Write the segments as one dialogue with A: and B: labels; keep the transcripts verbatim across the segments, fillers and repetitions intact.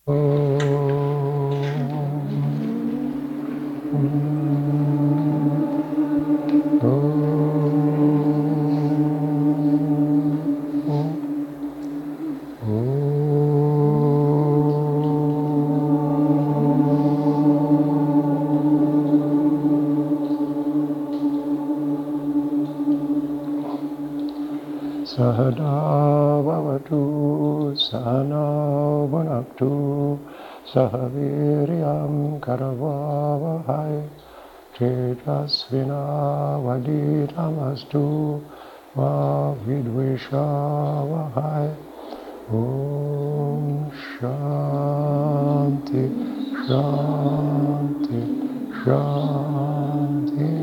A: Sahana Bhavatu Sahana Bhunaktu Sahaviryam Karavavahai Tejasvina Vaditamastu Va Vidvishavahai Om Shanti Shanti Shanti.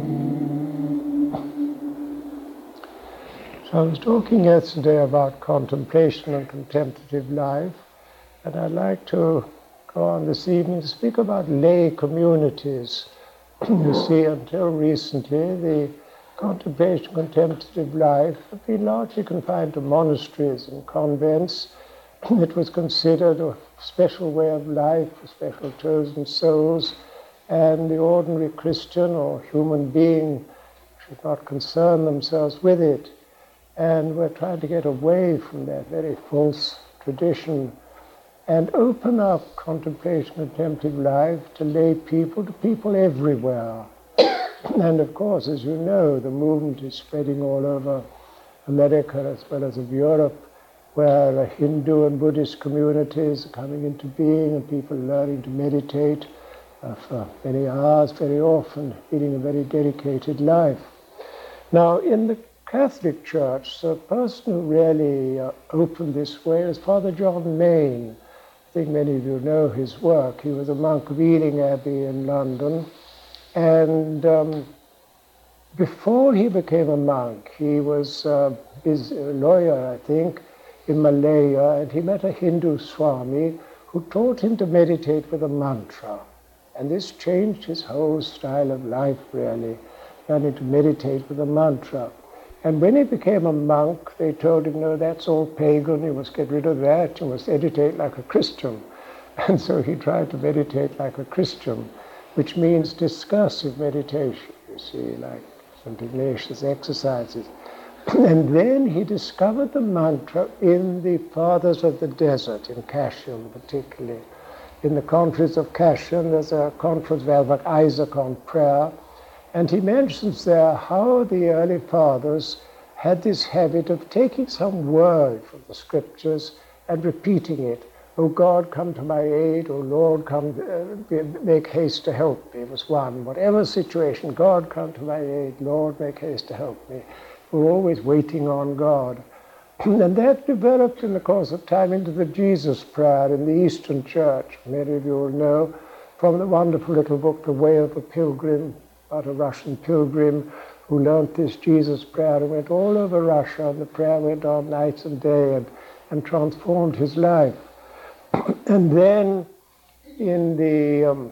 A: I was talking yesterday about contemplation and contemplative life, and I'd like to go on this evening to speak about lay communities. You see, until recently, the contemplation contemplative life had been largely confined to monasteries and convents. It was considered a special way of life for special chosen souls, and the ordinary Christian or human being should not concern themselves with it. And we're trying to get away from that very false tradition and open up contemplation and contemplative life to lay people, to people everywhere. And of course, as you know, the movement is spreading all over America as well as of Europe, where Hindu and Buddhist communities are coming into being and people learning to meditate uh, for many hours, very often, leading a very dedicated life. Now, in the Catholic Church, the person who really uh, opened this way is Father John Main. I think many of you know his work. He was a monk of Ealing Abbey in London, and um, before he became a monk, he was uh, his lawyer, I think, in Malaya, and he met a Hindu Swami who taught him to meditate with a mantra. And this changed his whole style of life, really, learning to meditate with a mantra. And when he became a monk, they told him, no, that's all pagan, you must get rid of that, you must meditate like a Christian. And so he tried to meditate like a Christian, which means discursive meditation, you see, like Saint Ignatius exercises. And then he discovered the mantra in the Fathers of the Desert, in Kashan particularly. In the conference of Kashan, there's a conference of Albert Isaac on prayer, and he mentions there how the early fathers had this habit of taking some word from the scriptures and repeating it. Oh God, come to my aid. Oh Lord, come, uh, make haste to help me, was one. Whatever situation, God, come to my aid. Lord, make haste to help me. We're always waiting on God. And that developed in the course of time into the Jesus prayer in the Eastern Church. Many of you will know from the wonderful little book, The Way of the Pilgrim, about a Russian pilgrim who learnt this Jesus prayer and went all over Russia, and the prayer went on night and day and, and transformed his life. And then in the um,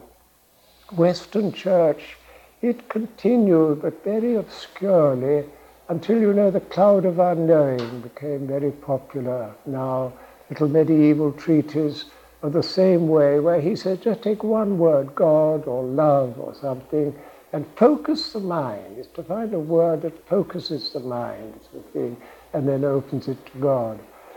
A: Western Church, it continued, but very obscurely, until, you know, the Cloud of Unknowing became very popular. Now, little medieval treatise of the same way, where he said, just take one word, God or love or something, and focus the mind. Is to find a word that focuses the mind, the thing, and then opens it to God.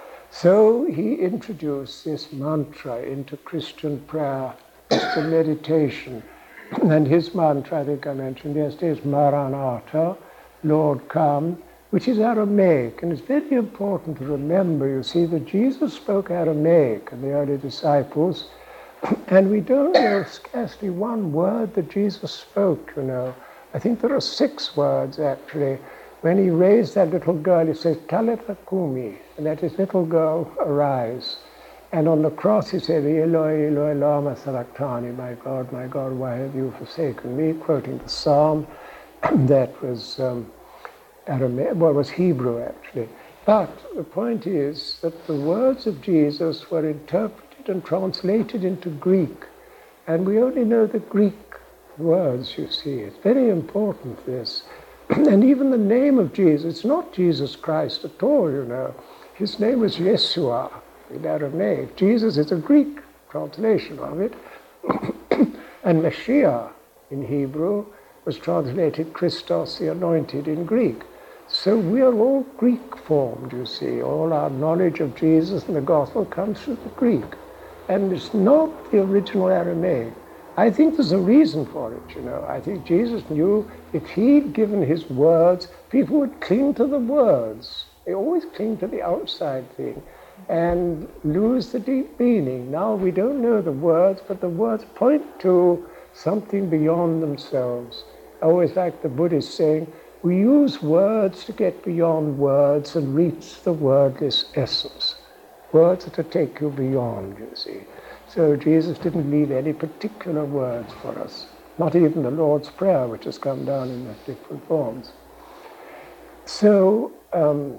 A: So he introduced this mantra into Christian prayer, Christian meditation. And his mantra, I think I mentioned yesterday, is Maranatha, Lord come, which is Aramaic. And it's very important to remember, you see, that Jesus spoke Aramaic and the early disciples, and we don't know scarcely one word that Jesus spoke, you know. I think there are six words, actually. When he raised that little girl, he says, Talitha Kumi, and that is, little girl, arise. And on the cross he said, Eloi, Eloi, lama sabachthani, my God, my God, why have you forsaken me? Quoting the psalm that was um, Aramaic, well, it was Hebrew, actually. But the point is that the words of Jesus were interpreted and translated into Greek. And we only know the Greek words, you see. It's very important, this. And even the name of Jesus, it's not Jesus Christ at all, you know. His name is Yeshua in Aramaic. Jesus is a Greek translation of it. And Mashiach in Hebrew was translated Christos the Anointed in Greek. So we are all Greek formed, you see. All our knowledge of Jesus and the gospel comes from the Greek. And it's not the original Aramaic. I think there's a reason for it, you know. I think Jesus knew if he'd given his words, people would cling to the words. They always cling to the outside thing and lose the deep meaning. Now we don't know the words, but the words point to something beyond themselves. I always like the Buddhist saying, we use words to get beyond words and reach the wordless essence. Words are to take you beyond, you see. So Jesus didn't leave any particular words for us, not even the Lord's Prayer, which has come down in different forms. So um,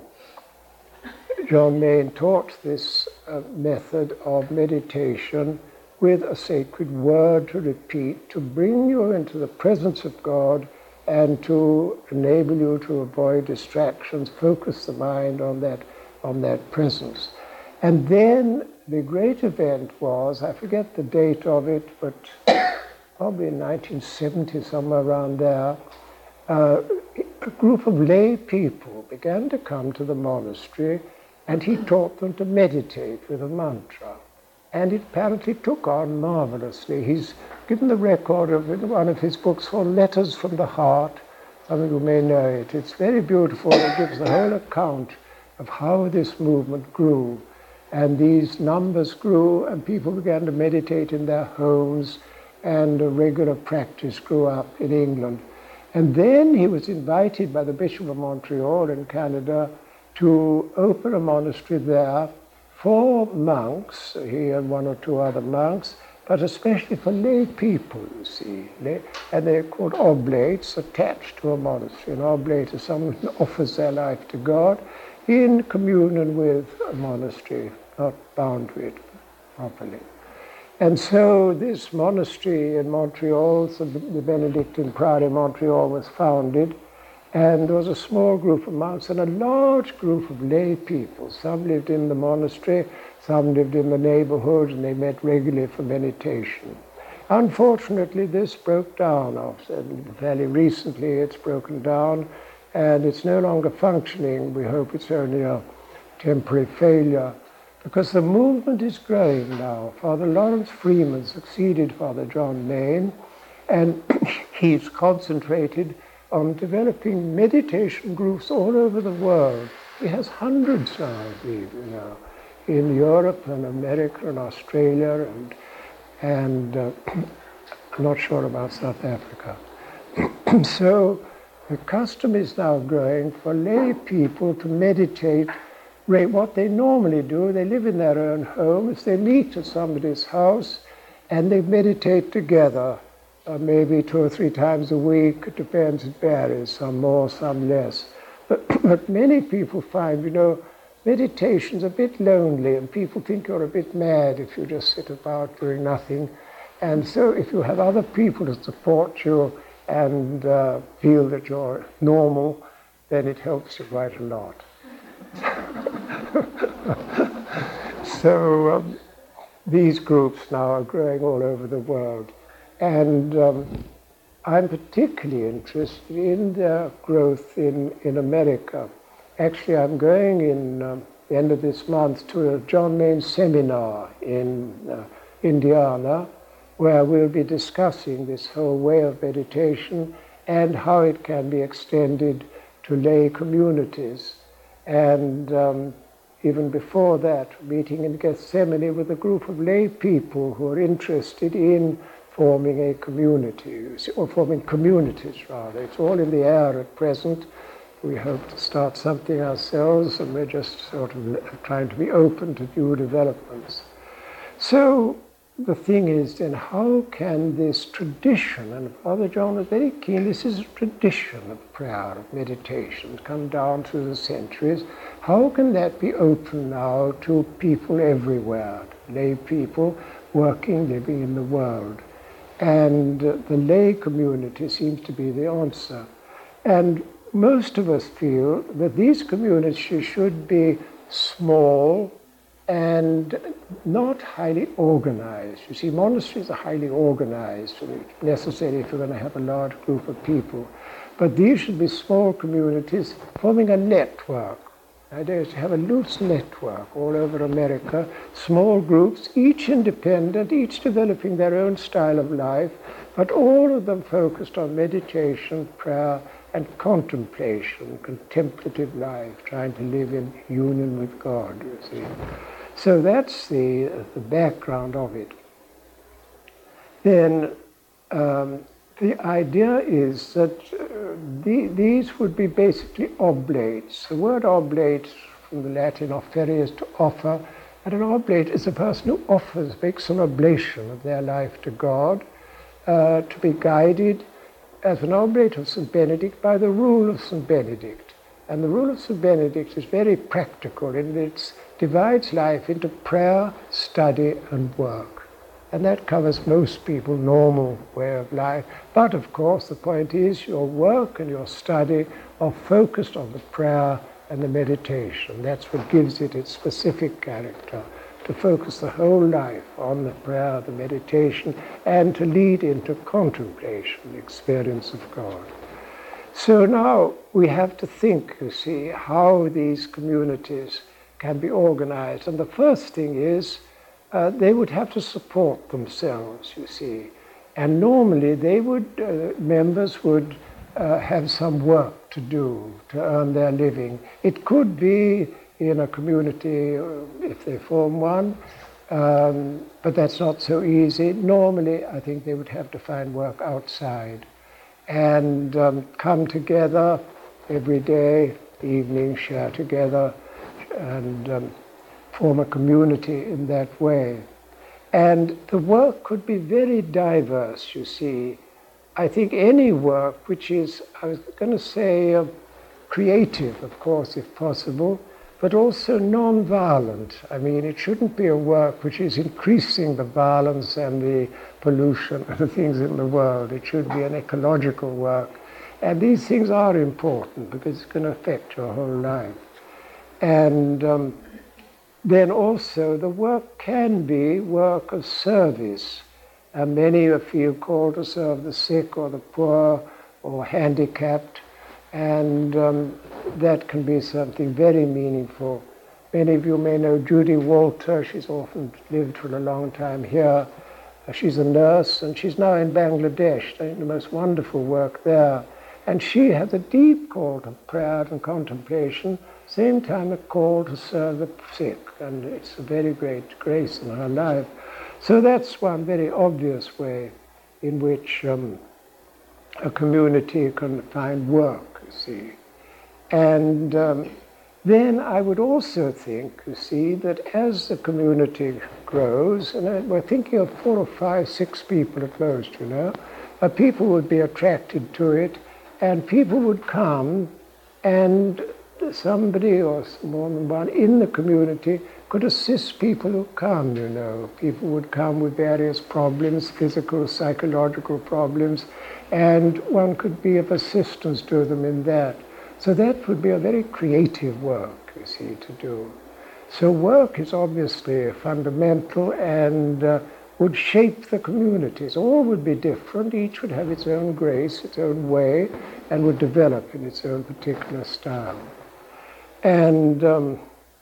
A: John Main taught this uh, method of meditation with a sacred word to repeat, to bring you into the presence of God and to enable you to avoid distractions, focus the mind on that, on that presence. And then the great event was, I forget the date of it, but probably in nineteen seventy, somewhere around there, uh, a group of lay people began to come to the monastery, and he taught them to meditate with a mantra. And it apparently took on marvelously. He's given the record of in one of his books called Letters from the Heart. Some of you may know it. It's very beautiful. It gives the whole account of how this movement grew. And these numbers grew, and people began to meditate in their homes, and a regular practice grew up in England. And then he was invited by the Bishop of Montreal in Canada to open a monastery there for monks, he and one or two other monks, but especially for lay people, you see. And they're called oblates, attached to a monastery. An oblate is someone who offers their life to God in communion with a monastery, not bound to it properly. And so this monastery in Montreal, so the Benedictine Priory in Montreal was founded, and there was a small group of monks and a large group of lay people. Some lived in the monastery, some lived in the neighborhood, and they met regularly for meditation. Unfortunately, this broke down. After, fairly recently it's broken down, and it's no longer functioning. We hope it's only a temporary failure, because the movement is growing now. Father Lawrence Freeman succeeded Father John Main, and he's concentrated on developing meditation groups all over the world. He has hundreds now, I believe, you know, in Europe and America and Australia, and, and uh, I'm not sure about South Africa. So the custom is now growing for lay people to meditate. What they normally do, they live in their own homes, they meet at somebody's house, and they meditate together. Uh, maybe two or three times a week. It depends, it varies, some more, some less. But, but many people find, you know, meditation's a bit lonely, and people think you're a bit mad if you just sit about doing nothing. And so if you have other people to support you and uh, feel that you're normal, then it helps you quite a lot. So um, these groups now are growing all over the world. And um, I'm particularly interested in their growth in, in America. Actually, I'm going in um, the end of this month to a John Main seminar in uh, Indiana, where we'll be discussing this whole way of meditation and how it can be extended to lay communities. And um, even before that, meeting in Gethsemane with a group of lay people who are interested in forming a community, or forming communities rather. It's all in the air at present. We hope to start something ourselves, and we're just sort of trying to be open to new developments. So the thing is then, how can this tradition, and Father John was very keen, this is a tradition of prayer, of meditation, come down through the centuries. How can that be open now to people everywhere, lay people working, living in the world? And uh, the lay community seems to be the answer. And most of us feel that these communities should be small, and not highly organized. You see, monasteries are highly organized, and it's necessary if you're going to have a large group of people. But these should be small communities forming a network. The idea is to have a loose network all over America, small groups, each independent, each developing their own style of life, but all of them focused on meditation, prayer, and contemplation, contemplative life, trying to live in union with God, you see. So that's the, the background of it. Then um, the idea is that uh, the, these would be basically oblates. The word oblate from the Latin offerere is to offer, and an oblate is a person who offers, makes an oblation of their life to God, uh, to be guided as an oblate of Saint Benedict by the rule of Saint Benedict. And the rule of Saint Benedict is very practical in that it divides life into prayer, study, and work. And that covers most people's normal way of life. But of course, the point is your work and your study are focused on the prayer and the meditation. That's what gives it its specific character, to focus the whole life on the prayer, the meditation, and to lead into contemplation, the experience of God. So now we have to think, you see, how these communities can be organized. And the first thing is uh, they would have to support themselves, you see. And normally they would, uh, members would uh, have some work to do to earn their living. It could be in a community, if they form one, um, but that's not so easy. Normally, I think they would have to find work outside and um, come together every day, evening, share together, and um, form a community in that way. And the work could be very diverse, you see. I think any work which is, I was going to say, uh, creative, of course, if possible, but also non-violent. I mean, it shouldn't be a work which is increasing the violence and the pollution and the things in the world. It should be an ecological work. And these things are important because it's going to affect your whole life. And um, then also the work can be work of service. And many feel called to serve the sick or the poor or handicapped. And um, that can be something very meaningful. Many of you may know Judy Walter. She's often lived for a long time here. Uh, she's a nurse, and she's now in Bangladesh, doing the most wonderful work there. And she has a deep call to prayer and contemplation, same time a call to serve the sick, and it's a very great grace in her life. So that's one very obvious way in which um, a community can find work, you see. And um, then I would also think, you see, that as the community grows, and we're thinking of four or five, six people at most, you know, uh, people would be attracted to it, and people would come, and somebody or more than one in the community could assist people who come, you know. People would come with various problems, physical, psychological problems, and one could be of assistance to them in that. So that would be a very creative work, you see, to do. So work is obviously fundamental and uh, would shape the communities. All would be different. Each would have its own grace, its own way, and would develop in its own particular style. And um,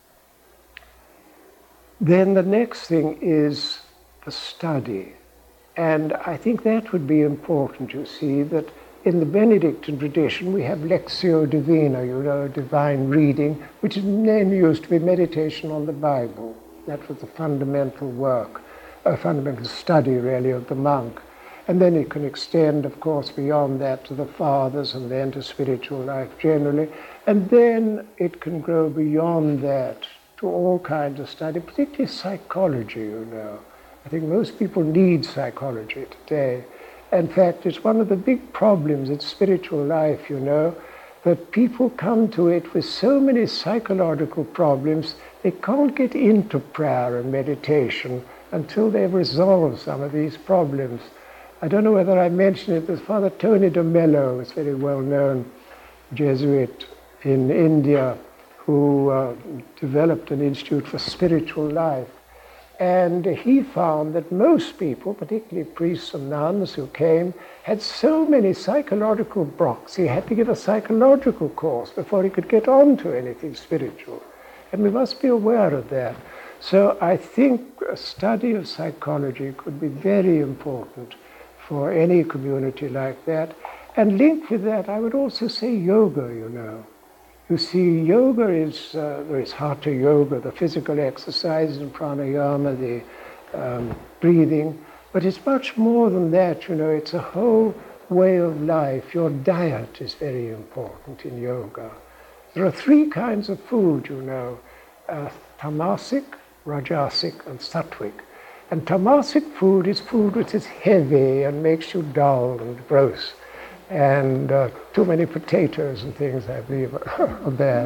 A: then the next thing is the study. And I think that would be important, you see, that in the Benedictine tradition we have Lectio Divina, you know, divine reading, which is then used to be meditation on the Bible. That was the fundamental work, a fundamental study, really, of the monk. And then it can extend, of course, beyond that to the fathers and then to spiritual life generally. And then it can grow beyond that to all kinds of study, particularly psychology, you know. I think most people need psychology today. In fact, it's one of the big problems in spiritual life, you know, that people come to it with so many psychological problems, they can't get into prayer and meditation until they've resolved some of these problems. I don't know whether I mentioned it, there's Father Tony de Mello, who's very well-known Jesuit in India, who uh, developed an institute for spiritual life. And he found that most people, particularly priests and nuns who came, had so many psychological blocks. He had to give a psychological course before he could get on to anything spiritual. And we must be aware of that. So I think a study of psychology could be very important for any community like that. And linked with that, I would also say yoga, you know. You see, yoga is, uh, there is hatha yoga, the physical exercises, and pranayama, the um, breathing, but it's much more than that, you know, it's a whole way of life. Your diet is very important in yoga. There are three kinds of food, you know, uh, tamasic, rajasic, and sattvic. And tamasic food is food which is heavy and makes you dull and gross. And uh, too many potatoes and things, I believe, are bad.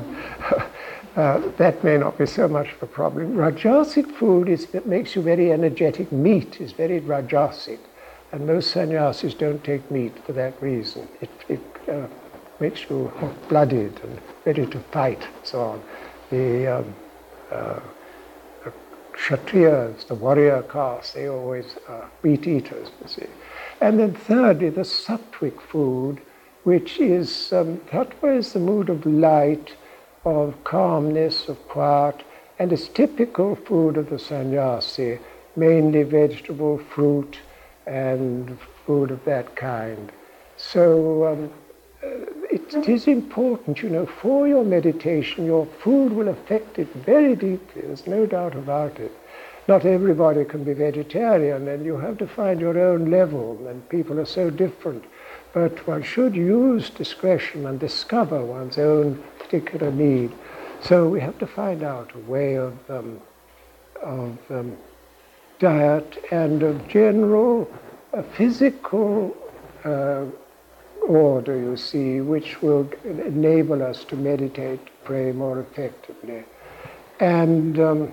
A: Uh, that may not be so much of a problem. Rajasic food is that makes you very energetic. Meat is very rajasic, and most sannyasis don't take meat for that reason. It, it uh, makes you hot-blooded and ready to fight, and so on. The, um, uh, the Kshatriyas, the warrior caste, they always are meat eaters, you see. And then thirdly, the sattvic food, which is, um, sattva is the mood of light, of calmness, of quiet, and is typical food of the sannyasi, mainly vegetable, fruit, and food of that kind. So um, it, it is important, you know, for your meditation, your food will affect it very deeply, there's no doubt about it. Not everybody can be vegetarian, and you have to find your own level, and people are so different. But one should use discretion and discover one's own particular need. So we have to find out a way of, um, of um, diet and of general uh, physical uh, order, you see, which will enable us to meditate, to pray more effectively. And um,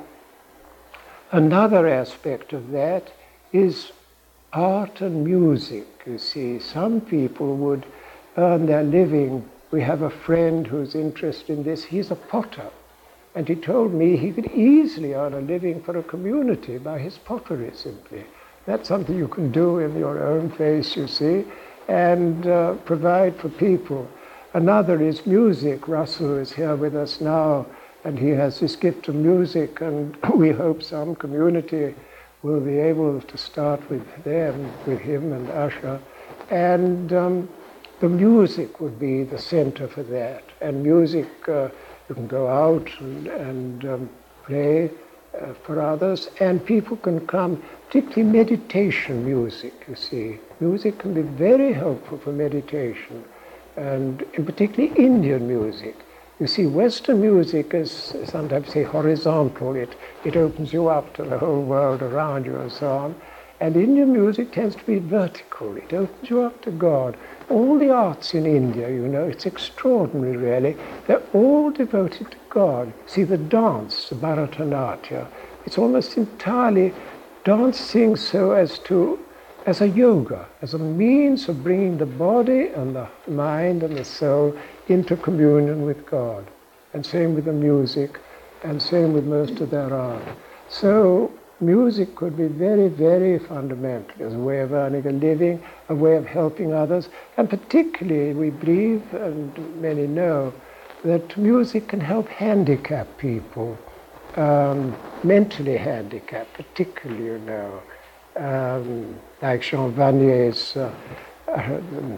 A: another aspect of that is art and music, you see. Some people would earn their living. We have a friend who's interested in this. He's a potter. And he told me he could easily earn a living for a community by his pottery, simply. That's something you can do in your own face, you see, and uh, provide for people. Another is music. Russell is here with us now, and he has this gift of music, and we hope some community will be able to start with them, with him and Asha. And um, the music would be the center for that. And music, uh, you can go out and, and um, play uh, for others, and people can come, particularly meditation music, you see. Music can be very helpful for meditation, and in particularly Indian music. You see, Western music is sometimes say horizontal. It, it opens you up to the whole world around you and so on. And Indian music tends to be vertical. It opens you up to God. All the arts in India, you know, it's extraordinary really. They're all devoted to God. See, the dance, the Bharatanatyam, it's almost entirely dancing so as to, as a yoga, as a means of bringing the body and the mind and the soul into communion with God. And same with the music, and same with most of their art. So music could be very, very fundamental as a way of earning a living, a way of helping others, and particularly we believe, and many know, that music can help handicapped people, um, mentally handicapped, particularly, you know, um, like Jean Vanier's uh, uh,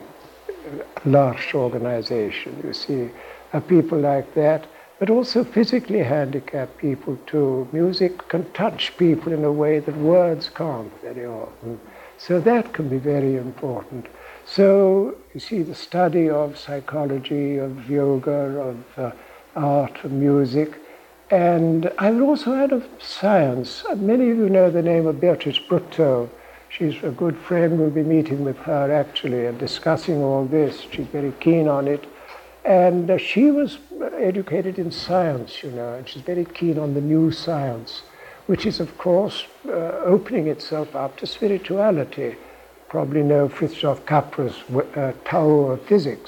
A: large organization, you see, uh, people like that, but also physically handicapped people too. Music can touch people in a way that words can't very often. So that can be very important. So, you see, the study of psychology, of yoga, of uh, art, of music, and I would also add of science. Many of you know the name of Beatrice Brutto. She's a good friend. We'll be meeting with her actually and discussing all this. She's very keen on it. And uh, she was educated in science, you know, and she's very keen on the new science, which is, of course, uh, opening itself up to spirituality. Probably know Fritjof Capra's uh, Tao of physics,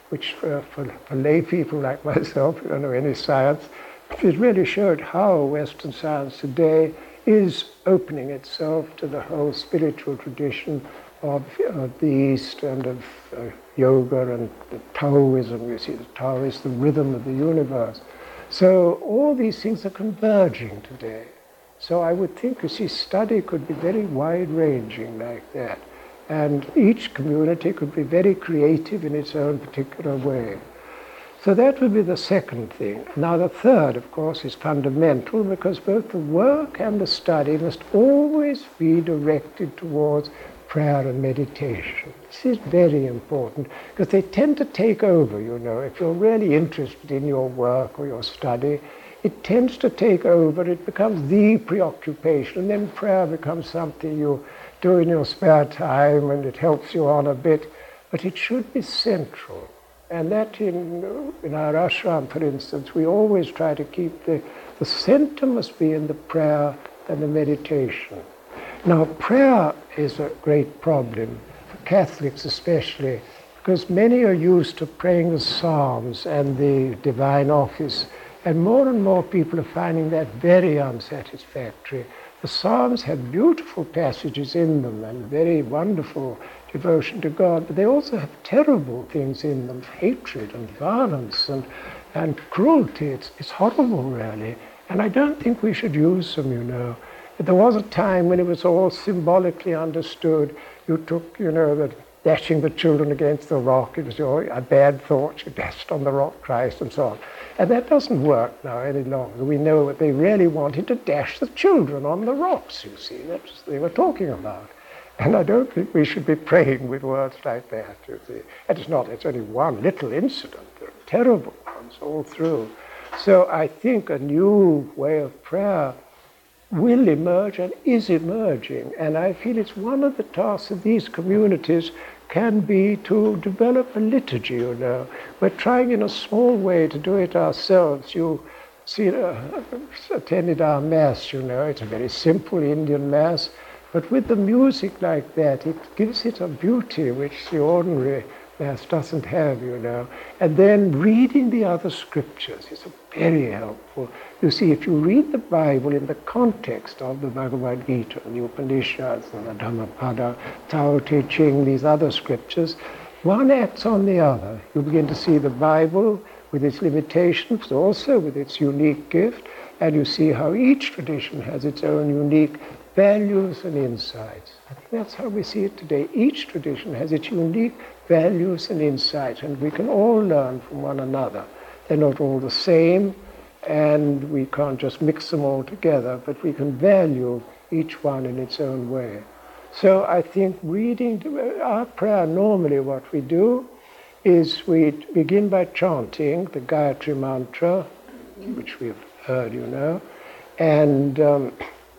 A: which for, for, for lay people like myself who don't know any science, it really showed how Western science today is opening itself to the whole spiritual tradition of, of the East and of uh, yoga and the Taoism. You see, the Tao is the rhythm of the universe. So all these things are converging today. So I would think, you see, study could be very wide-ranging like that. And each community could be very creative in its own particular way. So that would be the second thing. Now the third, of course, is fundamental, because both the work and the study must always be directed towards prayer and meditation. This is very important, because they tend to take over, you know. If you're really interested in your work or your study, it tends to take over, it becomes the preoccupation, and then prayer becomes something you do in your spare time, and it helps you on a bit, but it should be central. And that in, in our ashram, for instance, we always try to keep the, the center must be in the prayer and the meditation. Now, prayer is a great problem, for Catholics especially, because many are used to praying the Psalms and the Divine Office, and more and more people are finding that very unsatisfactory. The Psalms have beautiful passages in them and very wonderful devotion to God, but they also have terrible things in them, hatred and violence and, and cruelty. It's, it's horrible, really. And I don't think we should use them, you know. There was a time when it was all symbolically understood. You took, you know, the dashing the children against the rock. It was your, a bad thought. You dashed on the rock Christ and so on. And that doesn't work now any longer. We know that they really wanted to dash the children on the rocks, you see. That's what they were talking about. And I don't think we should be praying with words like that, you see. And it's not, it's only one little incident. There are terrible ones all through. So I think a new way of prayer will emerge and is emerging. And I feel it's one of the tasks of these communities can be to develop a liturgy, you know. We're trying in a small way to do it ourselves. You see, uh, attended our Mass, you know. It's a very simple Indian Mass, but with the music like that, it gives it a beauty which the ordinary Mass doesn't have, you know. And then reading the other scriptures is very helpful. You see, if you read the Bible in the context of the Bhagavad Gita, the Upanishads, and the Dhammapada, Tao Te Ching, these other scriptures, one acts on the other. You begin to see the Bible with its limitations, also with its unique gift, and you see how each tradition has its own unique values and insights. I think that's how we see it today. Each tradition has its unique values and insights, and we can all learn from one another. They're not all the same, and we can't just mix them all together, but we can value each one in its own way. So I think reading, our prayer normally what we do is we begin by chanting the Gayatri Mantra, which we've heard, you know, and um,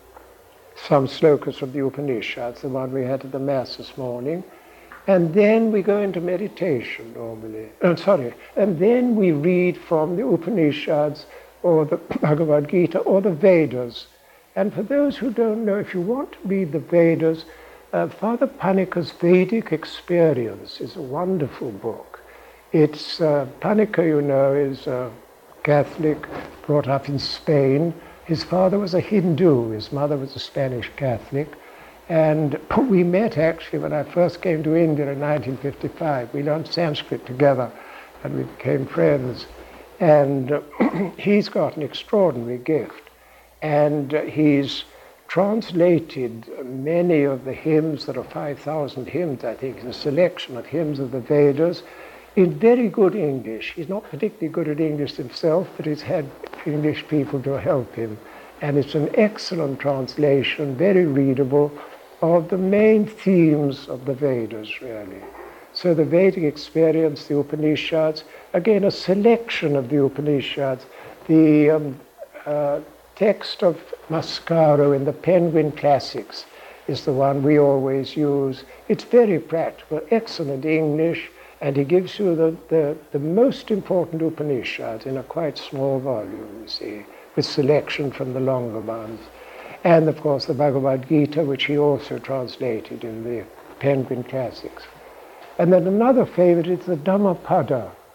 A: some slokas from the Upanishads, the one we had at the Mass this morning. And then we go into meditation normally. Oh, sorry. And then we read from the Upanishads or the Bhagavad Gita or the Vedas. And for those who don't know, if you want to read the Vedas, uh, Father Panika's Vedic Experience is a wonderful book. It's, uh, Panika, you know, is a Catholic, brought up in Spain. His father was a Hindu, his mother was a Spanish Catholic. And we met actually when I first came to India in nineteen fifty-five. We learned Sanskrit together and we became friends. And uh, he's got an extraordinary gift. And uh, he's translated many of the hymns, there are five thousand hymns, I think, a selection of hymns of the Vedas, in very good English. He's not particularly good at English himself, but he's had English people to help him. And it's an excellent translation, very readable, of the main themes of the Vedas, really. So the Vedic Experience, the Upanishads, again, a selection of the Upanishads. The um, uh, text of Mascaro in the Penguin Classics is the one we always use. It's very practical, excellent English, and he gives you the, the, the most important Upanishads in a quite small volume, you see, with selection from the longer ones. And of course the Bhagavad Gita, which he also translated in the Penguin Classics. And then another favorite is the Dhammapada,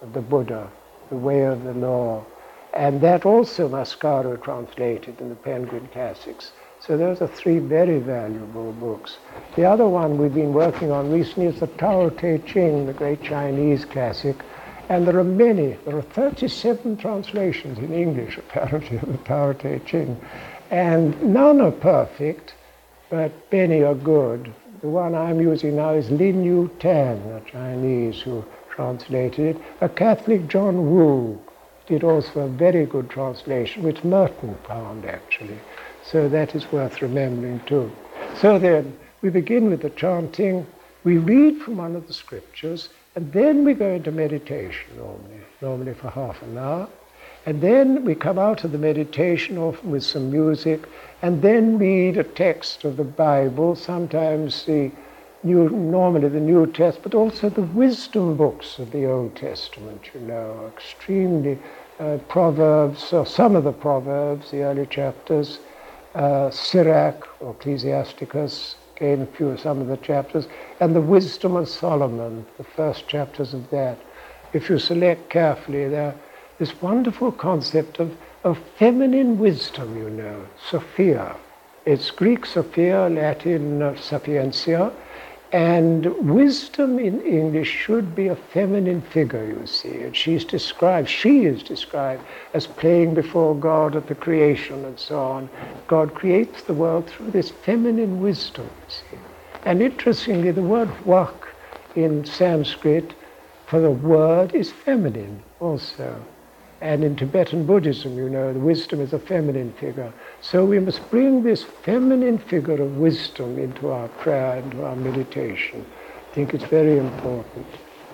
A: of the Buddha, The Way of the Law. And that also Mascaro translated in the Penguin Classics. So those are three very valuable books. The other one we've been working on recently is the Tao Te Ching, the great Chinese classic. And there are many, there are thirty-seven translations in English, apparently, of the Tao Te Ching. And none are perfect, but many are good. The one I'm using now is Lin Yu Tan, a Chinese who translated it. A Catholic, John Wu, did also a very good translation, which Merton found, actually. So that is worth remembering, too. So then, we begin with the chanting. We read from one of the scriptures, and then we go into meditation, normally, normally for half an hour. And then we come out of the meditation, often with some music, and then read a text of the Bible, sometimes the New, normally the New Testament, but also the wisdom books of the Old Testament, you know, extremely uh, Proverbs, or some of the Proverbs, the early chapters, uh, Sirach, or Ecclesiasticus, again a few, some of the chapters, and the Wisdom of Solomon, the first chapters of that. If you select carefully, there this wonderful concept of, of feminine wisdom, you know, Sophia. It's Greek Sophia, Latin uh, Sapientia, and wisdom in English should be a feminine figure, you see. And she's described, she is described as playing before God at the creation and so on. God creates the world through this feminine wisdom, you see. And interestingly, the word vak in Sanskrit for the word is feminine also. And in Tibetan Buddhism, you know, the wisdom is a feminine figure. So we must bring this feminine figure of wisdom into our prayer, into our meditation. I think it's very important.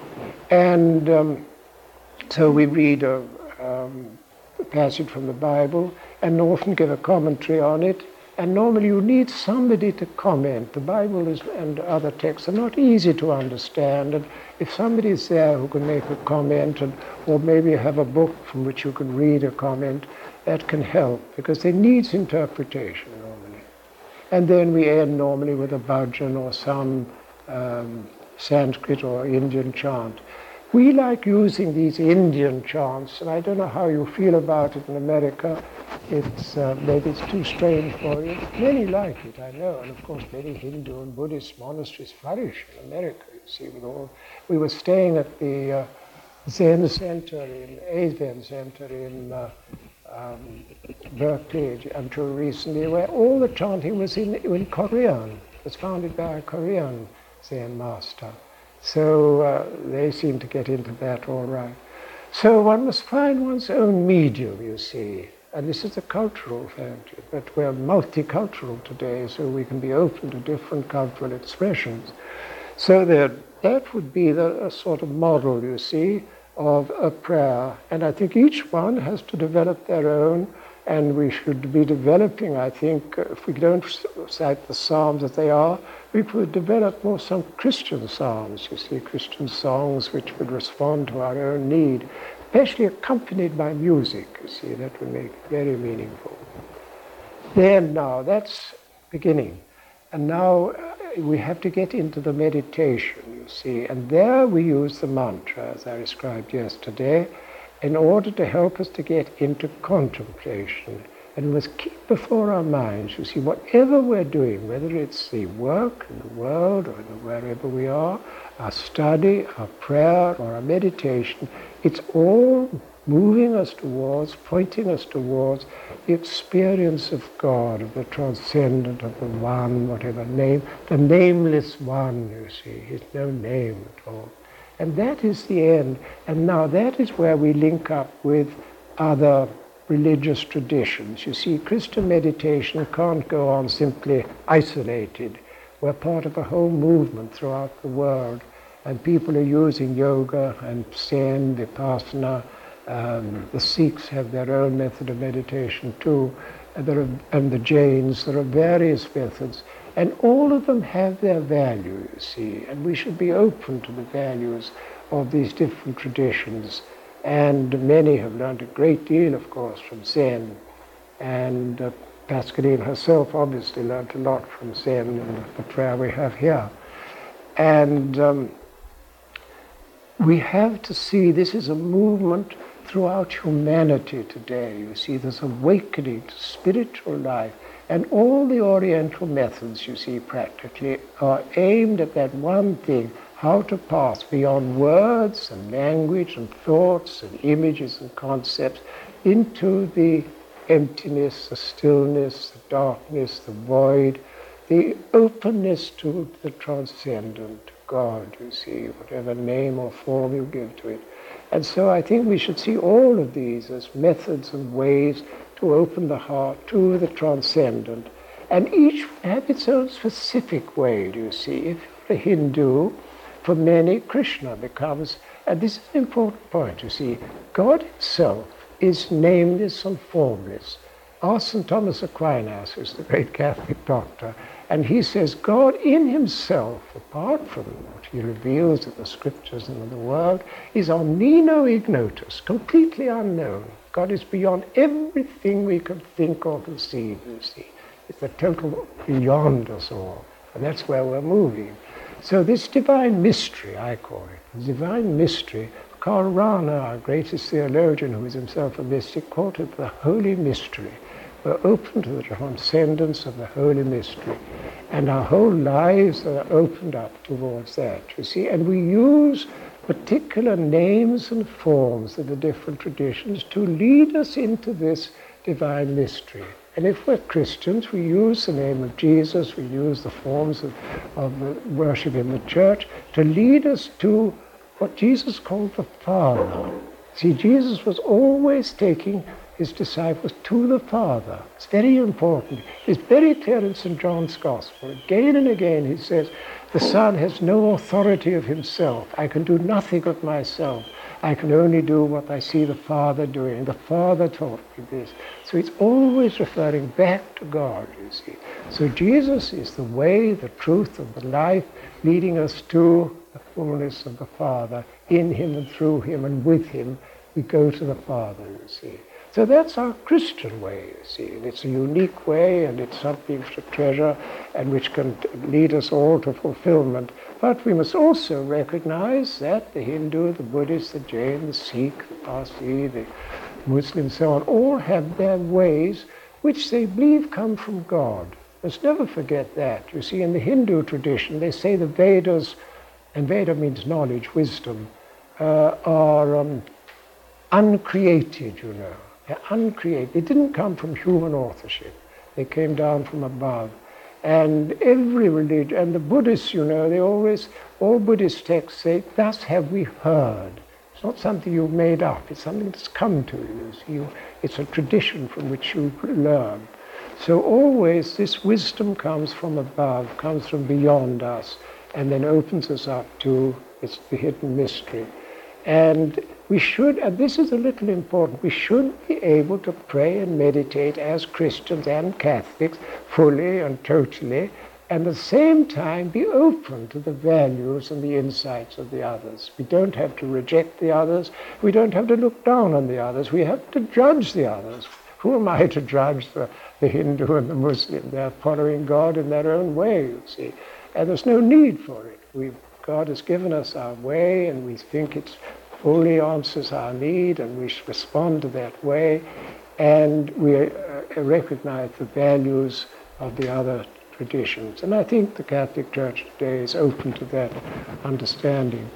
A: And um, so we read a, um, a passage from the Bible and often give a commentary on it. And normally you need somebody to comment. The Bible is, and other texts are not easy to understand. And if somebody is there who can make a comment, and, or maybe have a book from which you can read a comment, that can help, because it needs interpretation normally. And then we end normally with a bhajan or some um, Sanskrit or Indian chant. We like using these Indian chants, and I don't know how you feel about it in America. It's uh, maybe it's too strange for you. Many like it, I know, and of course many Hindu and Buddhist monasteries flourish in America. You see, with all we were staying at the uh, Zen Center in a Zen Center in uh, um, Berkeley until recently, where all the chanting was in in Korean. It was founded by a Korean Zen master. So uh, they seem to get into that all right. So one must find one's own medium, you see. And this is a cultural factor, but we're multicultural today, so we can be open to different cultural expressions. So that, that would be the a sort of model, you see, of a prayer. And I think each one has to develop their own, and we should be developing, I think, if we don't cite the Psalms as they are, we could develop more some Christian psalms, you see, Christian songs which would respond to our own need, especially accompanied by music, you see, that would make it very meaningful. Then now, that's beginning. And now uh, we have to get into the meditation, you see, and there we use the mantra, as I described yesterday, in order to help us to get into contemplation. And we must keep before our minds, you see, whatever we're doing, whether it's the work in the world or wherever we are, our study, our prayer, or our meditation, it's all moving us towards, pointing us towards the experience of God, of the transcendent, of the one, whatever name, the nameless one, you see. It's no name at all. And that is the end. And now that is where we link up with other religious traditions. You see, Christian meditation can't go on simply isolated. We're part of a whole movement throughout the world, and people are using yoga and Zen, Vipassana. Um, the Sikhs have their own method of meditation too, and, there are, and the Jains. There are various methods, and all of them have their value, you see, and we should be open to the values of these different traditions. And many have learned a great deal, of course, from Zen. And uh, Pascaline herself obviously learned a lot from Zen in the prayer we have here. And um, we have to see this is a movement throughout humanity today. You see, this awakening to spiritual life. And all the Oriental methods, you see, practically are aimed at that one thing, how to pass beyond words and language and thoughts and images and concepts into the emptiness, the stillness, the darkness, the void, the openness to the transcendent, God, you see, whatever name or form you give to it. And so I think we should see all of these as methods and ways to open the heart to the transcendent. And each have its own specific way, do you see. If you're a Hindu, for many, Krishna becomes, and this is an important point, you see, God himself is nameless and formless. Ask Saint Thomas Aquinas, who's the great Catholic doctor, and he says God in himself, apart from what he reveals in the scriptures and in the world, is omnino ignotus, completely unknown. God is beyond everything we can think or conceive, you see. It's the total beyond us all, and that's where we're moving. So this divine mystery, I call it, the divine mystery, Karl Rahner, our greatest theologian, who is himself a mystic, called it the holy mystery. We're open to the transcendence of the holy mystery. And our whole lives are opened up towards that, you see. And we use particular names and forms of the different traditions to lead us into this divine mystery. And if we're Christians, we use the name of Jesus, we use the forms of, of the worship in the church to lead us to what Jesus called the Father. See, Jesus was always taking his disciples to the Father. It's very important. It's very clear in Saint John's Gospel. Again and again he says, the Son has no authority of himself. I can do nothing of myself. I can only do what I see the Father doing. The Father taught me this. So it's always referring back to God, you see. So Jesus is the way, the truth, and the life, leading us to the fullness of the Father. In him and through him and with him, we go to the Father, you see. So that's our Christian way, you see. And it's a unique way, and it's something to treasure, and which can lead us all to fulfillment. But we must also recognize that the Hindu, the Buddhist, the Jain, the Sikh, the Parsi, the Muslim, so on, all have their ways which they believe come from God. Let's never forget that. You see, in the Hindu tradition, they say the Vedas, and Veda means knowledge, wisdom, uh, are um, uncreated, you know. They're uncreated. They didn't come from human authorship. They came down from above. And every religion, and the Buddhists, you know, they always, all Buddhist texts say, thus have we heard. It's not something you've made up. It's something that's come to you. So you it's a tradition from which you learn. So always this wisdom comes from above, comes from beyond us, and then opens us up to it's the hidden mystery. And we should, and this is a little important, we should be able to pray and meditate as Christians and Catholics fully and totally, and at the same time be open to the values and the insights of the others. We don't have to reject the others. We don't have to look down on the others. We have to judge the others. Who am I to judge the, the Hindu and the Muslim? They're following God in their own way, you see. And there's no need for it. We, God has given us our way, and we think it fully answers our need, and we respond to that way, and we uh, recognize the values of the other traditions. And I think the Catholic Church today is open to that understanding.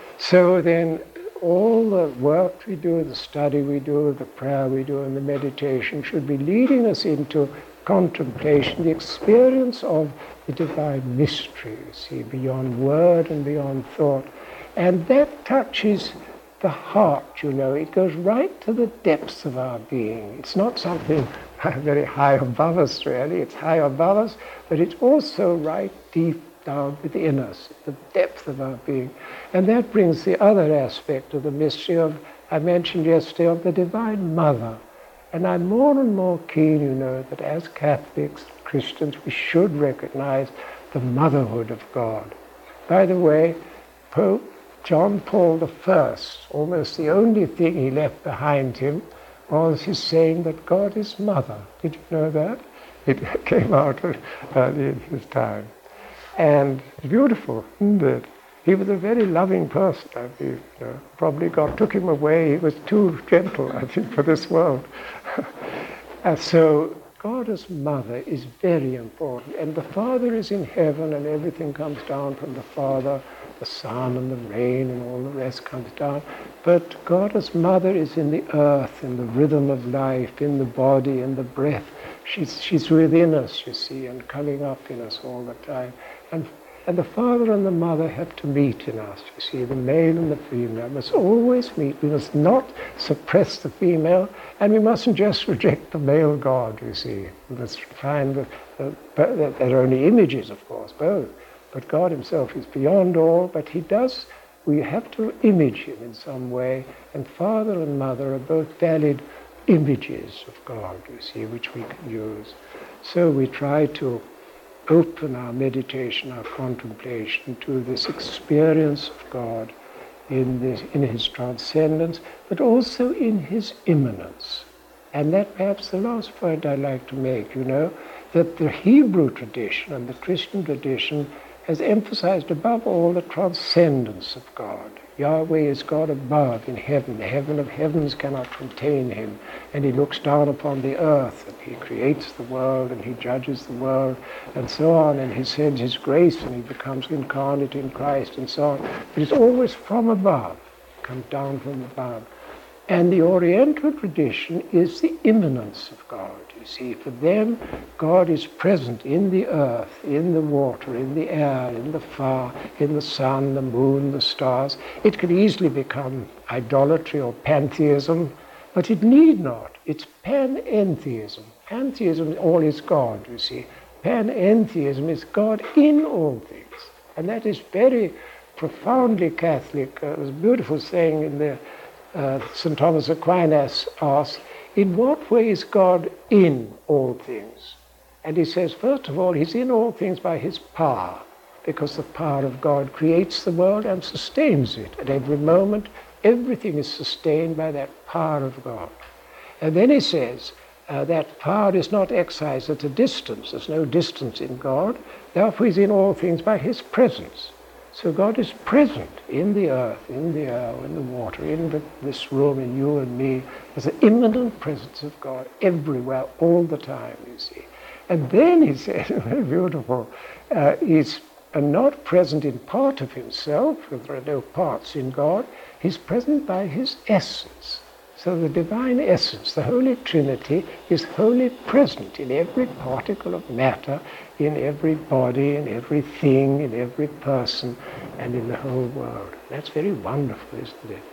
A: So then all the work we do, the study we do, the prayer we do, and the meditation should be leading us into contemplation, the experience of the divine mystery, you see, beyond word and beyond thought. And that touches the heart, you know. It goes right to the depths of our being. It's not something very high above us, really. It's high above us, but it's also right deep down within us, the depth of our being. And that brings the other aspect of the mystery of, I mentioned yesterday, of the Divine Mother. And I'm more and more keen, you know, that as Catholics, Christians, we should recognize the motherhood of God. By the way, Pope John Paul the First, almost the only thing he left behind him was his saying that God is mother. Did you know that? It came out early in his time. And it's beautiful, isn't it? he was a very loving person, I believe. You know. Probably God took him away. He was too gentle, I think, for this world. And so God as mother is very important. And the Father is in heaven, and everything comes down from the Father. The sun and the rain and all the rest comes down. But God as mother is in the earth, in the rhythm of life, in the body, in the breath. She's, she's within us, you see, and coming up in us all the time. And, and the father and the mother have to meet in us, you see. The male and the female must always meet. We must not suppress the female, and we mustn't just reject the male God, you see. We must find that uh, there are only images, of course, both. But God himself is beyond all, but he does, we have to image him in some way, and father and mother are both valid images of God, you see, which we can use. So we try to open our meditation, our contemplation to this experience of God in, this, in his transcendence, but also in his immanence. And that perhaps the last point I'd like to make, you know, that the Hebrew tradition and the Christian tradition has emphasized above all the transcendence of God. Yahweh is God above in heaven. The heaven of heavens cannot contain him. And he looks down upon the earth, and he creates the world, and he judges the world, and so on, and he sends his grace, and he becomes incarnate in Christ, and so on. But it's always from above, comes down from above. And the Oriental tradition is the immanence of God. You see, for them, God is present in the earth, in the water, in the air, in the fire, in the sun, the moon, the stars. It could easily become idolatry or pantheism, but it need not. It's panentheism. Pantheism, all is God, you see. Panentheism is God in all things. And that is very profoundly Catholic. Uh, there's a beautiful saying in the uh, Saint Thomas Aquinas asks, in what way is God in all things? And he says, first of all, he's in all things by his power, because the power of God creates the world and sustains it. At every moment, everything is sustained by that power of God. And then he says, uh, that power is not exercised at a distance. There's no distance in God. Therefore, he's in all things by his presence. So God is present in the earth, in the air, in the water, in the, this room, in you and me. There's an immanent presence of God everywhere, all the time, you see. And then he says, very beautiful, uh, he's uh, not present in part of himself, because there are no parts in God. He's present by his essence. So the divine essence, the Holy Trinity, is wholly present in every particle of matter, in every body, in every thing, in every person, and in the whole world. That's very wonderful, isn't it?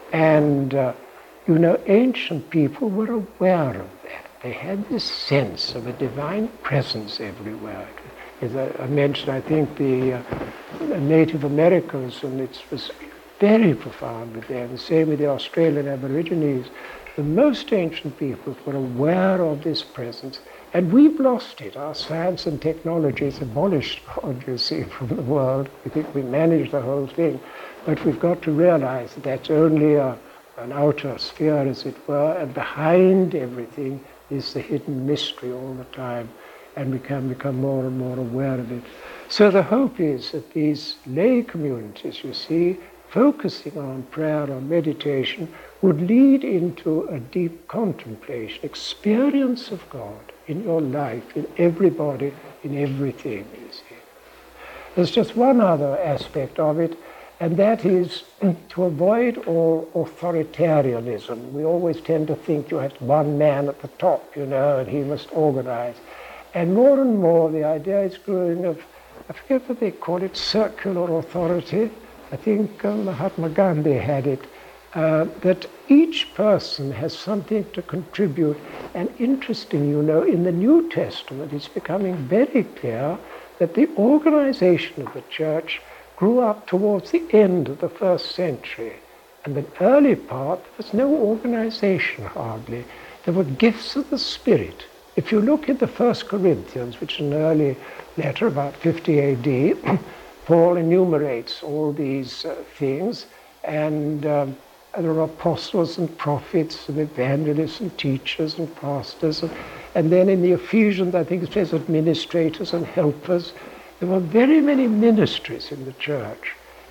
A: And, uh, you know, ancient people were aware of that. They had this sense of a divine presence everywhere. As I, I mentioned, I think, the uh, Native Americans, and it was very profound with them. The same with the Australian Aborigines. The most ancient peoples were aware of this presence, and we've lost it. Our science and technology has abolished God, you see, from the world. We think we manage the whole thing, but we've got to realize that that's only a, an outer sphere, as it were, and behind everything is the hidden mystery all the time, and we can become more and more aware of it. So the hope is that these lay communities, you see, focusing on prayer or meditation, would lead into a deep contemplation, experience of God in your life, in everybody, in everything, you see. There's just one other aspect of it, and that is to avoid all authoritarianism. We always tend to think you have one man at the top, you know, and he must organize. And more and more the idea is growing of, I forget what they call it, circular authority. I think uh, Mahatma Gandhi had it, uh, that each person has something to contribute. And interesting, you know, in the New Testament, it's becoming very clear that the organization of the church grew up towards the end of the first century. And the early part, there was no organization hardly. There were gifts of the Spirit. If you look at the First Corinthians, which is an early letter, about fifty A D, Paul enumerates all these uh, things, and um, there are apostles and prophets and evangelists and teachers and pastors. And, and then in the Ephesians, I think it says administrators and helpers. There were very many ministries in the church.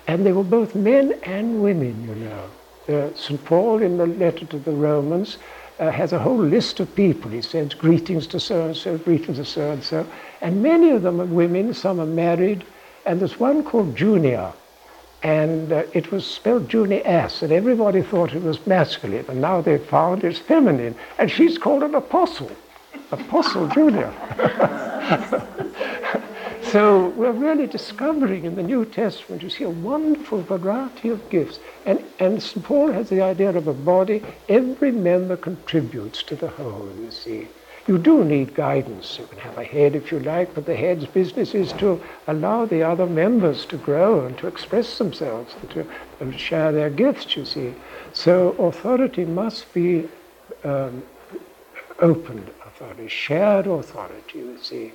A: And they were both men and women, you know. Uh, Saint Paul, in the letter to the Romans, uh, has a whole list of people. He sends greetings to so-and-so, greetings to so-and-so. And many of them are women, some are married. And there's one called Junia. And uh, it was spelled Junias, and everybody thought it was masculine. And now they found it's feminine. And she's called an apostle, Apostle Junia. So we're really discovering in the New Testament, you see a wonderful variety of gifts. And, and Saint Paul has the idea of a body. Every member contributes to the whole, you see. You do need guidance. You can have a head if you like, but the head's business is to allow the other members to grow and to express themselves and to and share their gifts, you see. So authority must be um, open authority, shared authority, you see.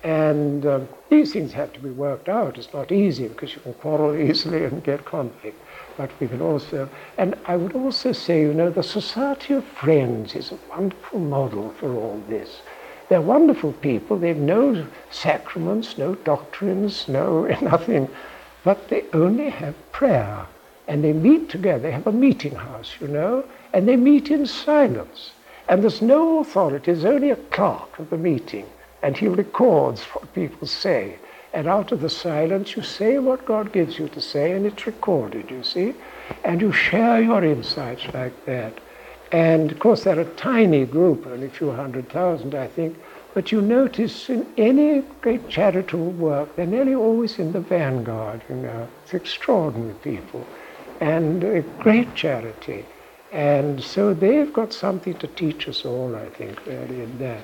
A: And um, these things have to be worked out. It's not easy because you can quarrel easily and get conflict. But we can also, and I would also say, you know, the Society of Friends is a wonderful model for all this. They're wonderful people. They've no sacraments, no doctrines, no nothing, but they only have prayer. And they meet together. They have a meeting house, you know, and they meet in silence. And there's no authority. There's only a clerk of the meeting. And he records what people say. And out of the silence, you say what God gives you to say, and it's recorded, you see. And you share your insights like that. And, of course, they're a tiny group, only a few hundred thousand, I think. But you notice in any great charitable work, they're nearly always in the vanguard, you know. It's extraordinary people. And a great charity. And so they've got something to teach us all, I think, really, in that.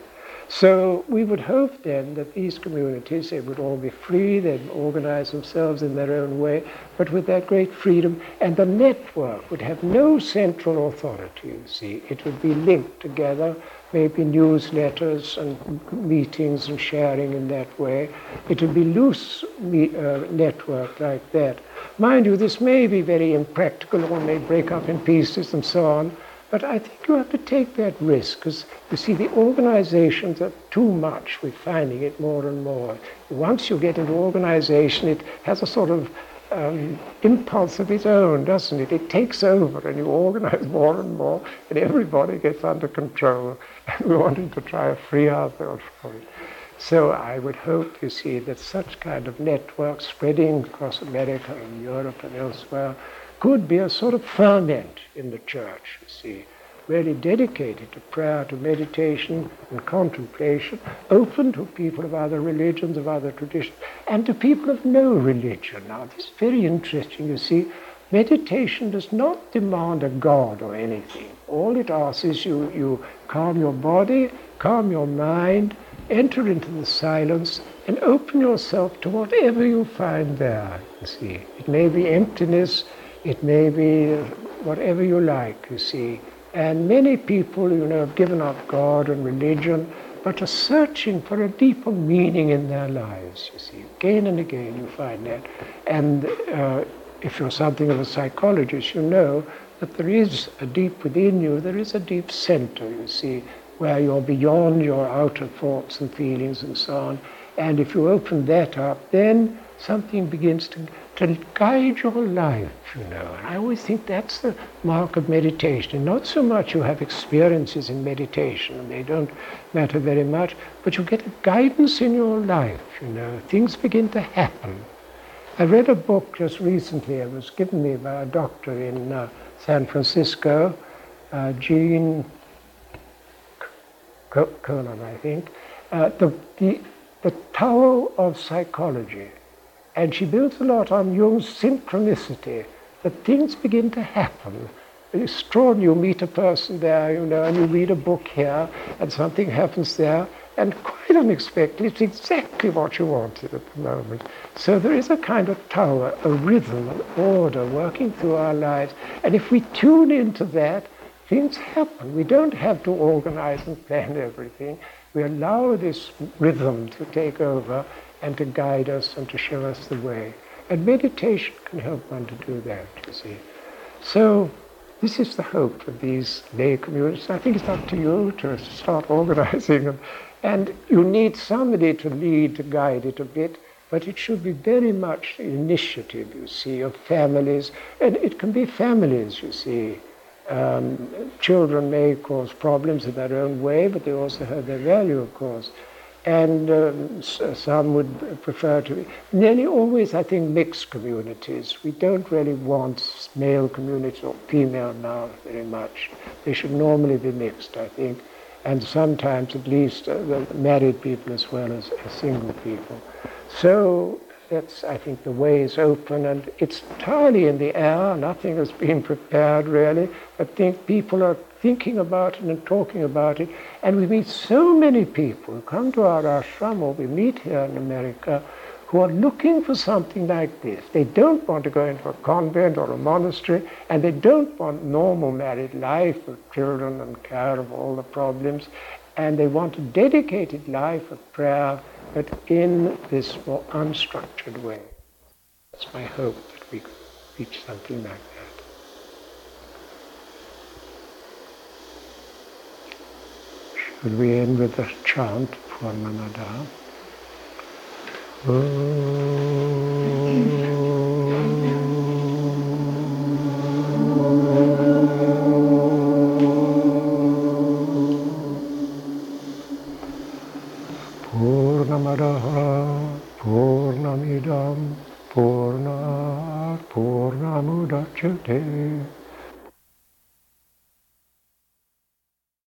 A: So we would hope then that these communities, they would all be free, they'd organize themselves in their own way, but with that great freedom. And the network would have no central authority, you see. It would be linked together, maybe newsletters and meetings and sharing in that way. It would be loose uh, network like that. Mind you, this may be very impractical or may break up in pieces and so on. But I think you have to take that risk, because, you see, the organizations are too much. We're finding it more and more. Once you get into organization, it has a sort of um, impulse of its own, doesn't it? It takes over, and you organize more and more, and everybody gets under control. And we're wanting to try a free ourselves from it. So I would hope, you see, that such kind of network spreading across America and Europe and elsewhere could be a sort of ferment in the church, you see, really dedicated to prayer, to meditation and contemplation, open to people of other religions, of other traditions, and to people of no religion. Now, this is very interesting, you see. Meditation does not demand a God or anything. All it asks is you, you calm your body, calm your mind, enter into the silence, and open yourself to whatever you find there, you see. It may be emptiness, it may be whatever you like, you see. And many people, you know, have given up God and religion, but are searching for a deeper meaning in their lives, you see. Again and again you find that. And uh, if you're something of a psychologist, you know that there is a deep within you, there is a deep center, you see, where you're beyond your outer thoughts and feelings and so on. And if you open that up, then something begins to, to guide your life, you know. And I always think that's the mark of meditation. Not so much you have experiences in meditation, and they don't matter very much, but you get a guidance in your life, you know. Things begin to happen. I read a book just recently. It was given me by a doctor in uh, San Francisco, uh, Jean Conan, I think, uh, the, the, the Tower of Psychology. And she builds a lot on Jung's synchronicity, that things begin to happen. It's extraordinary. You meet a person there, you know, and you read a book here, and something happens there, and quite unexpectedly, it's exactly what you wanted at the moment. So there is a kind of tower, a rhythm, an order working through our lives. And if we tune into that, things happen. We don't have to organize and plan everything. We allow this rhythm to take over and to guide us and to show us the way. And meditation can help one to do that, you see. So this is the hope of these lay communities. I think it's up to you to start organizing them. And you need somebody to lead, to guide it a bit. But it should be very much the initiative, you see, of families. And it can be families, you see. Um, children may cause problems in their own way, but they also have their value, of course. And um, some would prefer to, nearly always, I think, mixed communities. We don't really want male communities or female now very much. They should normally be mixed, I think, and sometimes at least uh, the married people as well as, as single people. So that's, I think, the way is open, and it's entirely in the air. Nothing has been prepared, really. I think people are thinking about it and talking about it. And we meet so many people who come to our ashram, or we meet here in America, who are looking for something like this. They don't want to go into a convent or a monastery, and they don't want normal married life with children and care of all the problems. And they want a dedicated life of prayer, but in this more unstructured way. That's my hope, that we could reach something like that. Should we end with a chant, Purnamada? Purnamadaha Purnamidam Purnat Purnamudachyate